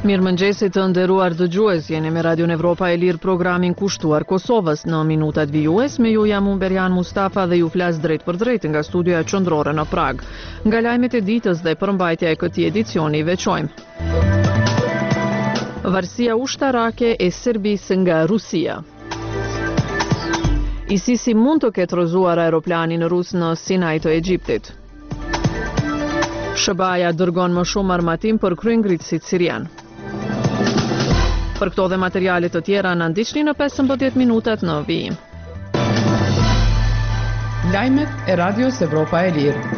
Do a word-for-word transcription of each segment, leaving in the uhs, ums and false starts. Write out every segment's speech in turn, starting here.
Mirëmëngjesit të nderuar dëgjues, jeni me Radio Evropa e Lirë, programin kushtuar Kosovës në minutat vijues. Me ju jam unë Berian Mustafa dhe ju flas drejt për drejt nga studioja qendrore në Prag. Nga lajmet e ditës dhe përmbajtja e këtij edicioni veçojmë. Varësia ushtarake e Serbisë nga Rusia. ISIS mund të ketë rrëzuar aeroplanin rus në Sinaj të Egjiptit. Shëbaja dërgon më shumë armatim për kryengritësit sirian. Për këto dhe materialet të tjera në ndiqni në pesëmbëdhjetë minutat në vijim. Lajmet e Radios Evropa e Lirë.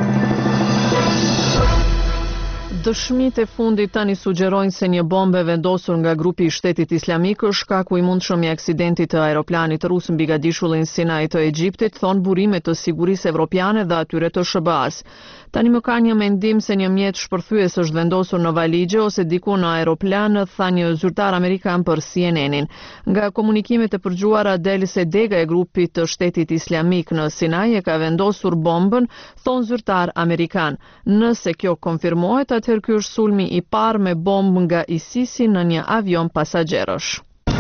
Dëshmitë e fundit tani sugjerojnë se një bombe vendosur nga grupi i Shtetit Islamik është shkaku i mundshëm i aksidentit të aeroplanit rus mbi gadishullin Sinaj të Egjiptit, thon burime të sigurisë evropiane dhe atyre të S B A-s. Tani më ka një mendim se një mjet shpërthyes është vendosur në valigje ose diku në aeroplan, tha një zyrtar amerikan për C N N-in. Nga komunikimet e përgjuara del se dega e grupit të Shtetit Islamik në Sinaj e ka vendosur bombën, thon zyrtar amerikan. Nëse kjo konfirmohet, atëherë ky është sulmi i parë me bombë nga ISIS-i në një avion pasagerësh.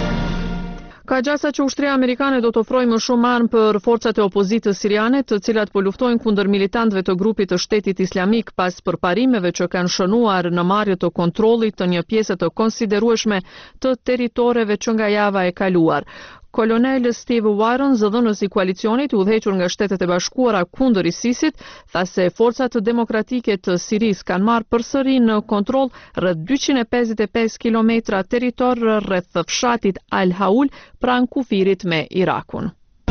Ka gjasa që ushtria amerikane do të ofrojë më shumë armë për forcat e opozitës siriane, të cilat po luftojnë kundër militantëve të grupit të Shtetit Islamik pas përparimeve që kanë shënuar në marrje të kontrollit të një pjese të konsiderueshme të territoreve që nga java e kaluar. Kolonel Steve Warren, zëdhënës i koalicionit i udhëhequr nga Shtetet e Bashkuara kundër ISIS-it, tha se forcat demokratike të Sirisë kanë marrë përsëri në kontroll rreth dyqind e pesëdhjetë e pesë kilometra territor rreth fshatit Al Haul pranë kufirit me Irakun.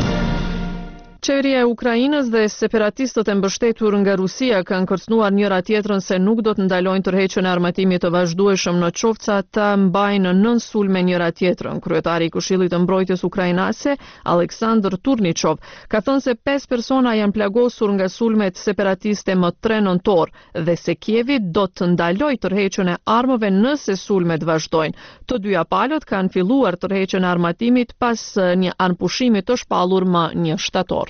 Qeveria e Ukrainës dhe separatistët e mbështetur nga Rusia kanë kërcënuar njëra tjetrën se nuk do të ndalojnë tërheqjen e armatimit të vazhdueshëm në qoftë se ata mbajnë nën sulme njëra tjetrën. Kryetari i Këshillit të Mbrojtjes Ukrainase, Aleksandr Turnichov, ka thënë se pesë persona janë plagosur nga sulmet separatiste më tre nëntor dhe se Kievi do të ndalojë tërheqjen e armëve nëse sulmet vazhdojnë. Të dyja palët kanë filluar tërheqjen e armatimit pas një armpushimi të shpallur më një shtator.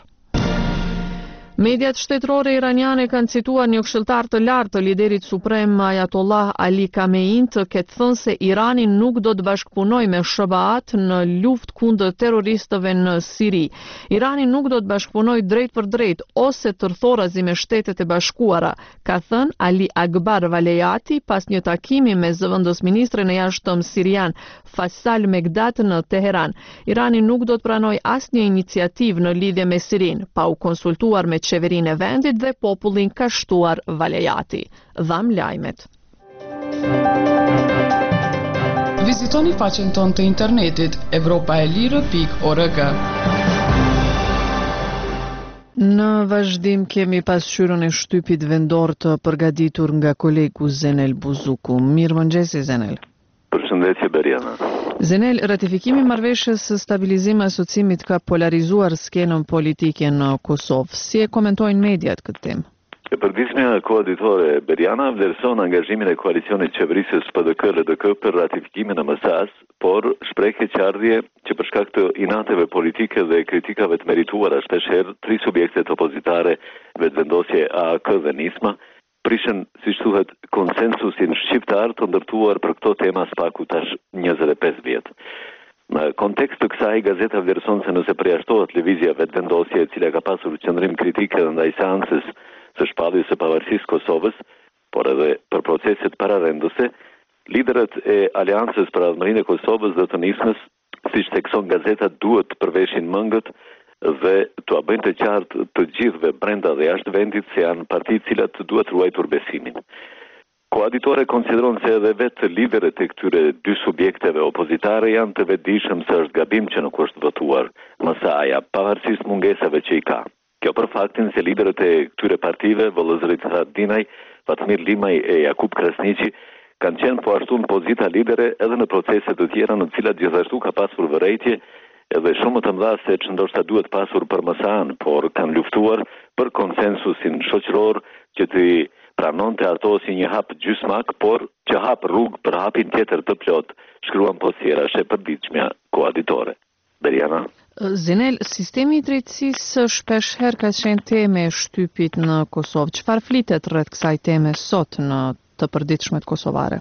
Mediat shtetërore iraniane kanë cituar një këshilltar të lartë të liderit suprem Ayatollah Ali Khamenei të ketë thënë se Irani nuk do të bashkëpunojë me S B A-t në luftë kundër terroristëve në Siri. Irani nuk do të bashkëpunojë drejt për drejt ose tërthorazi me Shtetet e Bashkuara, ka thënë Ali Akbar Valeyati pas një takimi me zëvendës ministren e jashtëm sirian Faisal Megdad në Teheran. Irani nuk do të pranojë asnjë iniciativë në lidhje me Sirin, pa u konsultuar me qeverinë e vendit dhe popullin, ka shtuar Valeyati. Dham lajmet. Vizitoni faqen tonë të internetit evropaelire pikë org. Në vazhdim kemi pasqyrën e shtypit vendor të përgatitur nga kolegu Zenel Buzuku. Mirëmëngjes Zenel. Përshëndetje Beriana. Zenel, ratifikimi i marrëveshjes së stabilizim e asociimit ka polarizuar skenën politike në Kosovë. Si e komentojnë mediat këtë temë? E përditshmja koaditore Beriana vlerëson angazhimin e koalicionit qeverisës P D K L D K për ratifikimin e M S A-s, por shpreh keqardhje që për shkak të inateve politike dhe kritikave të merituara shpeshherë, tri subjektet opozitare, Vetvendosje A A K dhe Nisma, prishen, siç thuhet, konsensusin shqiptar të ndërtuar për këto tema spaku tash njëzet e pesë vjet. Në kontekst të kësaj, gazeta vlerëson se nëse përjashtohet lëvizja Vetvendosje, e cila ka pasur qëndrim kritike ndaj seancës së shpalljes së pavarësisë Kosovës, por edhe për proceset pararenduse, liderët e Aleancës për Adhmërinë e Kosovës dhe të Nismës, siç thekson gazeta, duhet të përveshin mëngët dhe të bëjnë të qartë të gjithëve brenda dhe jashtë vendit se janë parti të cilat duhet ruajtur besimin. Koaditore konsideron se edhe vetë liderët e këtyre dy subjekteve opozitare janë të vetëdijshëm se është gabim që nuk është votuar M S A-ja, pavarësisht mungesave që i ka. Kjo për faktin se liderët e këtyre partive, vëllezërit Haradinaj, Fatmir Limaj e Jakub Krasniqi, kanë qenë po ashtu në pozita lidere edhe në procese të tjera në cilat gjithashtu ka pasur vërejtje edhe shumë të mëdha se që ndoshta duhet pasur për M S A-n, por kanë luftuar për konsensusin shoqëror që të pranonte ato si një hap gjysmak, por që hap rrugë për hapin tjetër të plot, shkruan postjera e përditshmja koaditore. Beriana. Zenel, sistemi i drejtësisë shpesh herë ka qenë teme e shtypit në Kosovë. Çfarë flitet rreth kësaj teme sot në të përditshmet kosovare?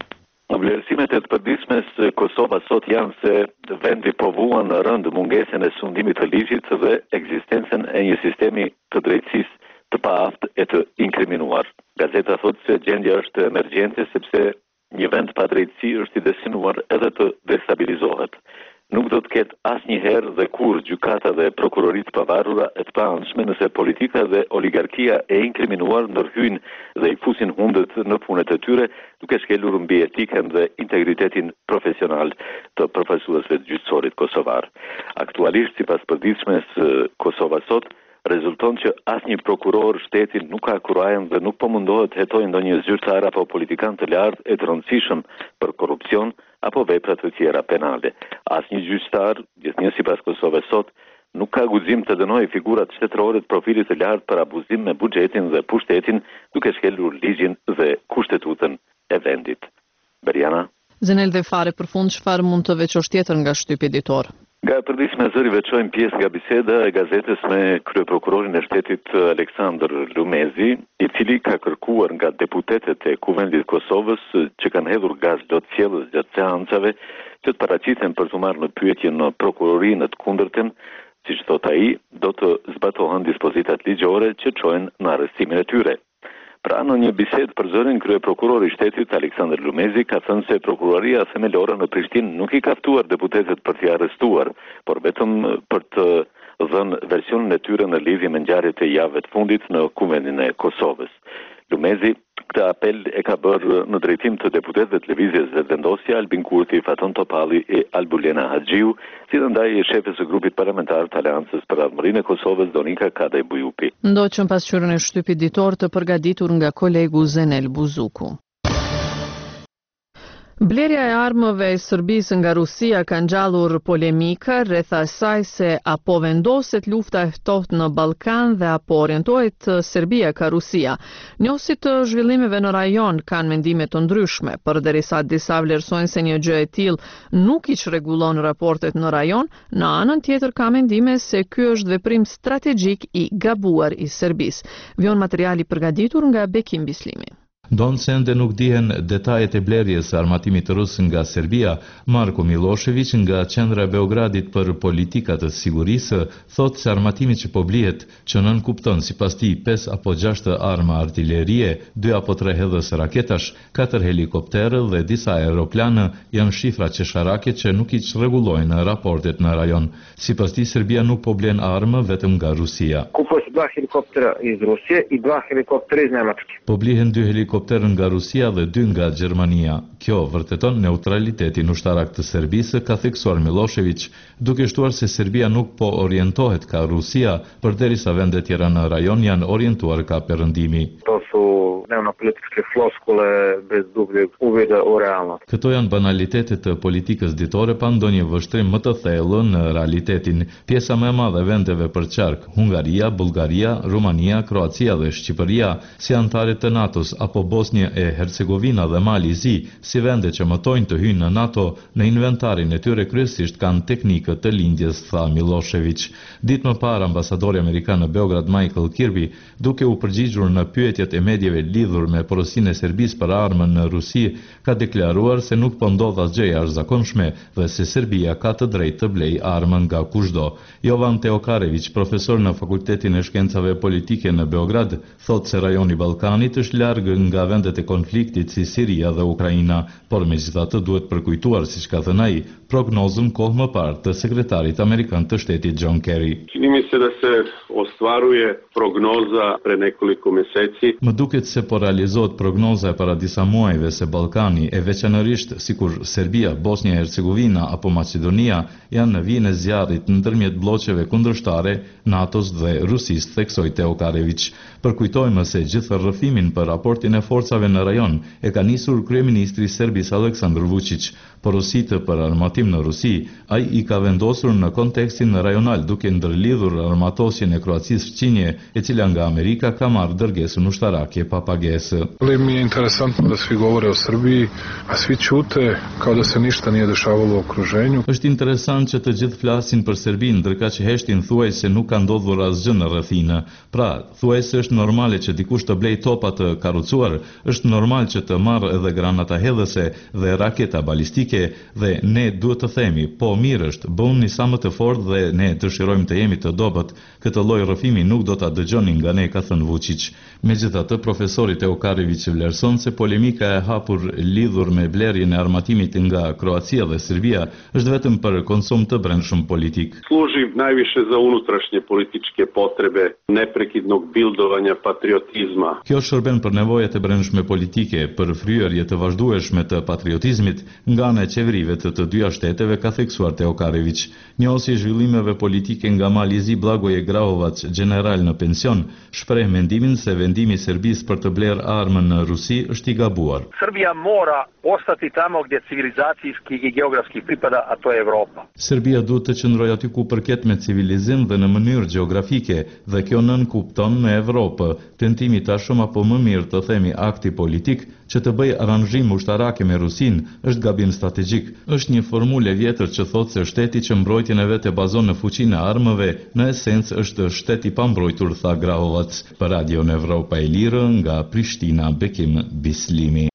Vlerësimet e të përditshme së Kosova sot janë se vendi provuan në rënd mungesën e sundimit të ligjit dhe ekzistencën e një sistemi të drejtësisë të paaftë e të inkriminuar. Gazeta thotë se gjendja është emergjente sepse një vend pa drejtësi është i destinuar edhe të destabilizohet. Nuk do të ketë asnjëherë dhe kur gjykata dhe prokurorit pavarura e të paanshme nëse politika dhe oligarkia e inkriminuar ndërhyjnë dhe i fusin hundët në punët e tyre, duke shkelur mbi etikën dhe integritetin profesional të përfaqësuesve të gjyqësorit kosovar. Aktualisht, sipas përditshmes Kosova sot, rezulton që asnjë prokuror shteti nuk ka kurajën dhe nuk po mundohet hetojë ndonjë zyrtar apo politikan të lartë e të rëndësishëm për korrupsion apo vepra të tjera penale. Asnjë gjyqtar, gjithnjë sipas Kosovës sot, nuk ka guxim të dënojë figurat shtetërore të profilit të lartë për abuzim me buxhetin dhe pushtetin, duke shkelur ligjin dhe kushtetutën e vendit. Beriana. Zenel dhe fare për fund, çfarë mund të veçosh tjetër nga shtypi editor? Nga përditshme zëri veçojmë pjesë nga biseda e gazetës me kryeprokurorin e shtetit Aleksandr Lumezi, i cili ka kërkuar nga deputetet e Kuvendit Kosovës që kanë hedhur gaz lotësjellës gjatë seancave që të paraqiten për të marrë në pyetje në prokurorinë të kundërtën, siç thot ai, do të zbatohen dispozitat ligjore që çojnë në arrestimin e tyre. Pra në një bisedë për zërin, kryeprokurori i shtetit Aleksandr Lumezi ka thënë se prokuroria themelore në Prishtinë nuk i ka ftuar deputetet për t'i arrestuar, por vetëm për të dhënë versionin e tyre në lidhje me ngjarjet e javëve të fundit në Kuvendin e Kosovës. Lumezi këtë apel e ka bërë në drejtim të deputetëve të lëvizjes dhe vendosja Albin Kurti, Faton Topalli e Albulena Haxhiu, si dhe ndaj e shefes së grupit parlamentar të Aleancës për Ardhmërinë e Kosovës Donika Kadaj Bujupi. Ndoqëm pasqyrën e shtypit ditor të përgatitur nga kolegu Zenel Buzuku. Blerja e armëve e Serbisë nga Rusia ka ngjallur polemika rreth asaj se apo vendoset lufta e ftohtë në Ballkan dhe apo orientohet Serbia ka Rusia. Njohësit të zhvillimeve në rajon kanë mendime të ndryshme, përderisa disa vlerësojnë se një gjë e tillë nuk i çrregullon raportet në rajon, në anën tjetër ka mendime se ky është veprim strategjik i gabuar i Serbisë. Vjon materiali përgatitur nga Bekim Bislimi. Donë se ende nuk dihen detajet e blerjes së armatimit rus nga Serbia, Marko Milošević nga qendra e Beogradit për politikat të sigurisë thotë se armatimi që po blihet që nën kupton sipas tij pesë apo gjashtë arma artillerie, dy apo tre hedhës raketash, katër helikopterë dhe disa aeroplanë janë shifra qesharake që nuk i çrregullojnë raportet në rajon. Sipas tij Serbia nuk po blen armë vetëm nga Rusia. Dva helikoptera iz Rusije i dva helikoptera iz Nemačke. Po blihen dy helikopterë nga Rusia dhe dy nga Gjermania. Kjo vërteton neutralitetin ushtarak të Serbisë, ka theksuar Milošević, duke shtuar se Serbia nuk po orientohet ka Rusia, përderisa vendet tjera në rajon janë orientuar ka perëndimi. To su dnevno-političke floskule bez dubljeg uvida u realnost. Këto janë banalitetet të politikës ditore pa ndonjë vështrim më të thellë në realitetin. Pjesa më e madhe e vendeve për qark, Hungaria, Bullgaria, Rumania, Kroacia dhe Shqipëria, si antare të NATO-s apo Bosnia e Hercegovina dhe Mali Zi, si vende që mëtojnë të hyjnë në NATO, në inventarin e tyre kryesisht kanë teknikët të lindjes, tha Milošević. Ditë më parë, ambasadori amerikan në Beograd Michael Kirby, duke u përgjigjur në pyetjet e medjeve lidhur me porosinë e Serbisë për armën në Rusi, ka deklaruar se nuk po ndodh asgjë jashtëzakonshme dhe se Serbia ka të drejtë të blejë armën nga kushdo. Jovan Teokarević, profesor në Fakultetin e Shkencave Politike në Beograd, thotë se rajoni Ballkanit është larg nga vendet e konfliktit si Siria dhe Ukraina, por megjithatë duhet përkujtuar, siç ka thënë ai, prognozën kohë më parë të sekretarit amerikan të shtetit John Kerry. Čini mi se da se ostvaruje prognoza pre nekoliko meseci. Më duket se po realizohet prognoza e para disa muajve se Ballkani, e veçanërisht sikur Serbia, Bosnia e Hercegovina apo Maqedonia janë në vijën e zjarrit ndërmjet bloqeve kundërshtare NATO-s dhe Rusisë, theksoi Teokarević. Përkujtojmë se gjithë rrëfimin për raportin e forcave në rajon e ka nisur kryeministri serbis Aleksandar Vučić. Porositë për armatim në Rusi, ai i ka vendosur në kontekstin rajonal duke ndërlidhur armatosjen e Kroacisë fqinje, e cila nga Amerika ka marrë dërgesën ushtarake pa pagesë. pagesë. Mi je interesantno da svi govore o Srbiji, a svi ćute kao da se ništa nije dešavalo u okruženju. Është interesant që të gjithë flasin për Serbinë, ndërka që heshtin thuaj se nuk ka ndodhur asgjë në rrethina. Pra, thuaj se është normale që dikush të blej topa të karrocuar, është normal që të marrë edhe granata hedhëse dhe raketa balistike dhe ne duhet të themi, po mirë është, bëuni sa më të fortë dhe ne dëshirojmë të jemi të dobët. Këtë lloj rrëfimi nuk do ta dëgjoni nga ne, ka thënë Vučić. Megjithatë, profesori Teokarević vlerëson se polemika e hapur lidhur me blerjen e armatimit nga Kroacia dhe Serbia është vetëm për konsum të brendshëm politik. Služi najviše za unutrašnje političke potrebe neprekidnog bildovanja patriotizma. Kjo shërben për nevojat e brendshme politike, për fryerje të vazhdueshme të patriotizmit nga ana e qeverive të të dyja shteteve, ka theksuar Teokarević. Njohësi zhvillimeve politike nga Malizi Blagoje Grahovac, general në pension, shpreh mendimin se vendimi i Serbisë për të blerë armën në Rusi është i gabuar. Srbija mora ostati tamo gdje civilizacijski i geografski pripada, a to je Evropa. Serbia duhet të qëndrojë aty ku përket me civilizim dhe në mënyrë gjeografike, dhe kjo nën kupton në Evropë. Tentimi tashëm apo më mirë të themi akti politik që të bëj aranzhim ushtarake me Rusin është gabim strategjik. Është një formulë vjetër që thotë se shteti që mbrojtjen e vet e bazon në fuqinë e armëve, në esencë është shtet i pambrojtur, tha Grahovac. Për Radion Evropa e Lirë nga Prishtina, Bekim Bislimi.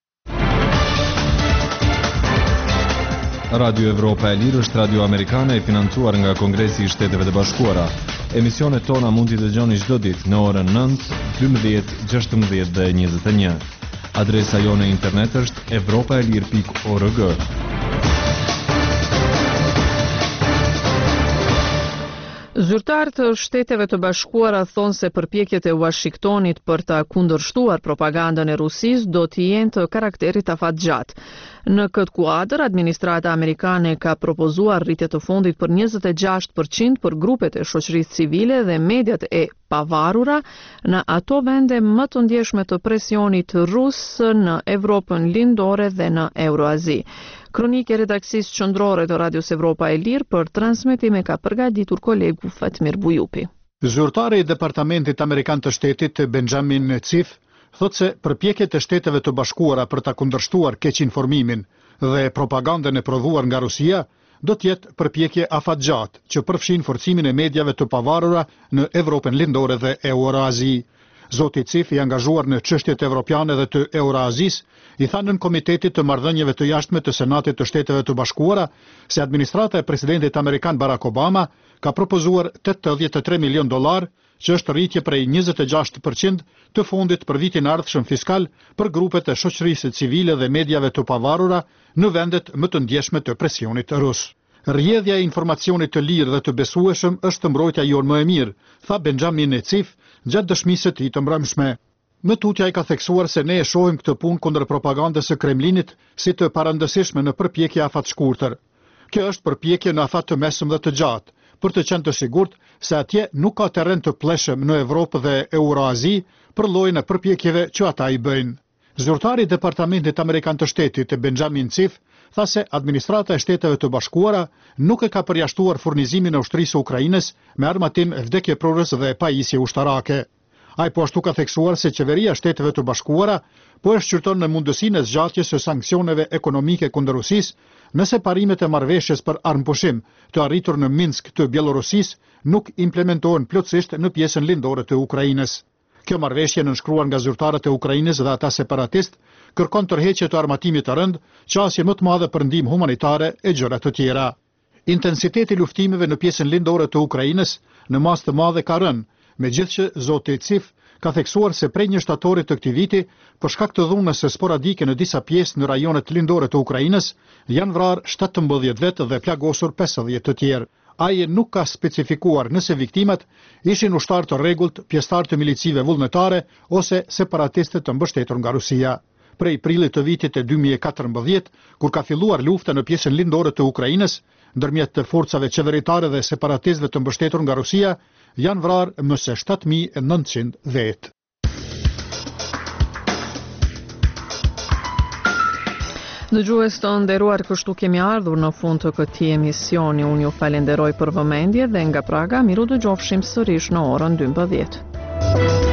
Radio Evropa e Lirë është radio amerikane e financuar nga Kongresi i Shteteve të Bashkuara. Emisionet tona mund t'i dëgjoni çdo ditë në orën nëntë, dymbëdhjetë, gjashtëmbëdhjetë dhe njëzet e një. Adresa jone e internet është evropaelir pikë org. Zyrtarët të Shteteve të Bashkuara thonë se përpjekjet e Washingtonit për ta kundërshtuar propagandën e Rusisë do të jenë të karakterit afatgjatë. Në këtë kuadër, administrata amerikane ka propozuar rritje të fondit për njëzet e gjashtë përqind për grupet e shoqërisë civile dhe mediat e pavarura në ato vende më të ndjeshme të presionit rus në Evropën lindore dhe në Euroazi. Kronikë e redaksisë qendrore të Radios Evropa e Lirë për transmetim e ka përgatitur kolegu Fatmir Bujupi. Zyrtari i Departamentit Amerikan të Shtetit Benjamin Cif thot se përpjekjet e Shteteve të Bashkuara për ta kundërshtuar keqinformimin dhe propagandën e prodhuar nga Rusia do të jetë përpjekje afatgjatë që përfshin forcimin e mediave të pavarura në Evropën lindore dhe Euroazi. Zoti Cif, i angazhuar në çështjet evropiane dhe të Euroazis, i tha nën Komitetit të Marrëdhënieve të Jashtme të Senatit të Shteteve të Bashkuara se administrata e presidentit amerikan Barack Obama ka propozuar tetëdhjetë e tre milion dollar, që është rritje prej njëzet e gjashtë përqind të fondit për vitin ardhshëm fiskal për grupet e shoqërisë civile dhe mediave të pavarura në vendet më të ndjeshme të presionit rus. Rrjedhja e informacionit të lirë dhe të besueshëm është mbrojtja jonë më e mirë, tha Benjamin Cif gjatë dëshmisë së tij të mbrëmshme. Më tutja i ka theksuar se ne e shohim këtë punë kundër propagandës së Kremlinit si të parandësishme në përpjekje afat shkurtër. Kjo është përpjekje në afat të mesëm dhe të gjatë, për të qenë të sigurt se atje nuk ka terren të pleshëm në Evropë dhe Euroazi për llojin e përpjekjeve që ata i bëjnë. Zyrtari i Departamentit Amerikan të Shtetit Benjamin Cif tha se administrata e Shteteve të Bashkuara nuk e ka përjashtuar furnizimin e ushtrisë së Ukrainës me armatim vdekjeprurës dhe pajisje ushtarake. Ai po ashtu ka theksuar se qeveria e Shteteve të Bashkuara po e shqyrton në mundësinë e zgjatjes së sanksioneve ekonomike kundër Rusisë nëse parimet e marrëveshjes për armpushim të arritur në Minsk të Bielorusisë nuk implementohen plotësisht në pjesën lindore të Ukrainës. Kjo marrëveshje nënshkruar nga zyrtarët e Ukrainës dhe ata separatist kërkon tërheqje të armatimit të rënd, qasje më të madhe për ndihmë humanitare e gjëra të tjera. Intensiteti i luftimeve në pjesën lindore të Ukrainës në masë të madhe ka rënë, megjithëse zoti Cif ka theksuar se prej një shtatorit të këtij viti, për shkak të dhunës së sporadike në disa pjesë në rajonet lindore të Ukrainës, janë vrarë shtatëmbëdhjetë vetë dhe plagosur pesëdhjetë të tjerë. Ai nuk ka specifikuar nëse viktimat ishin ushtarë të rregullt, pjesëtarë të milicive vullnetare ose separatistët të mbështetur nga Rusia. Prej prillit të vitit e dy mijë e katërmbëdhjetë, kur ka filluar lufta në pjesën lindore të Ukrainës, ndërmjet të forcave qeveritare dhe separatistëve të mbështetur nga Rusia, janë vrarë më së shtatë mijë e nëntëqind vetë. Dëgjues të nderuar, kështu kemi ardhur në fund të këtij emisioni. Unë ju falenderoj për vëmendje dhe nga Praga miru dëgjofshim sërish në orën dymbëdhjetë.